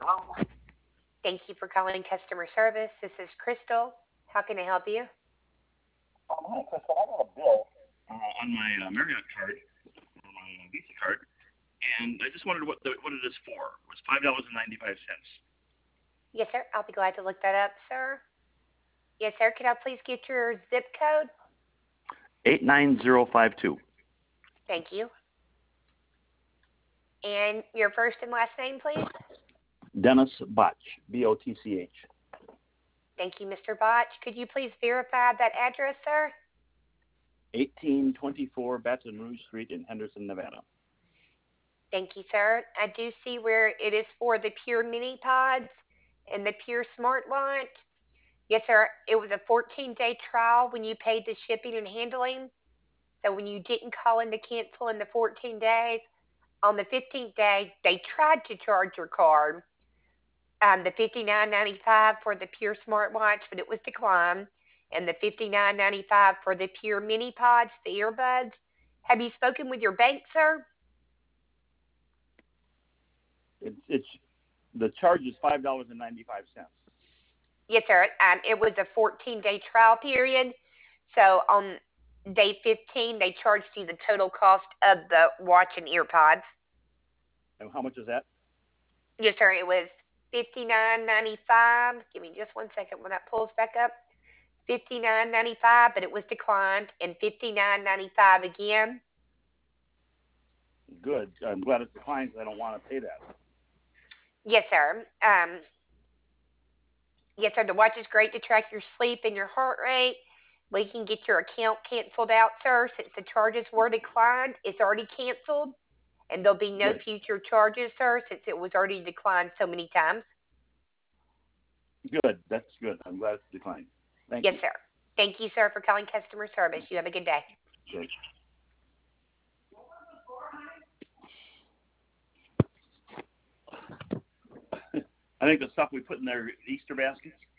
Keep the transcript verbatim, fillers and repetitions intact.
Hello. Thank you for calling customer service. This is Crystal. How can I help you? Um, hi, Crystal. I got a bill uh, on my uh, Marriott card or my uh, Visa card, and I just wondered what the what it is for. It was five dollars and ninety five cents. Yes, sir. I'll be glad to look that up, sir. Yes, sir. Could I please get your zip code? Eight nine zero five two. Thank you. And your first and last name, please? Dennis Botch. B O T C H. Thank you, mister Botch. Could you please verify that address, sir? Eighteen twenty four Baton Rouge Street in Henderson, Nevada. Thank you, sir. I do see where it is for the Pure Mini Pods and the Pure Smart Launch. Yes, sir. It was a fourteen day trial when you paid the shipping and handling. So when you didn't call in to cancel in the fourteen days, on the fifteenth day, they tried to charge your card, um, the fifty-nine ninety-five for the Pure Smart Watch, but it was declined, and the fifty-nine ninety-five for the Pure Mini Pods, the earbuds. Have you spoken with your bank, sir? It's it's the charge is five dollars and ninety five cents. Yes, sir. Um, it was a fourteen day trial period. So on day fifteen, they charged you the total cost of the watch and earpods. And how much is that? Yes, sir. It was fifty nine ninety five. Give me just one second when that pulls back up. Fifty nine ninety five, but it was declined, and fifty nine ninety five again. Good. I'm glad it's declined because I don't want to pay that. Yes, sir. Um, yes, sir. The watch is great to track your sleep and your heart rate. We can get your account canceled out, sir. Since the charges were declined, it's already canceled, and there'll be no Good. future charges, sir, since it was already declined so many times. Good. That's good. I'm glad it's declined. Thank Yes, you. sir. Thank you, sir, for calling customer service. You have a good day. Sure. I think the stuff we put in their Easter baskets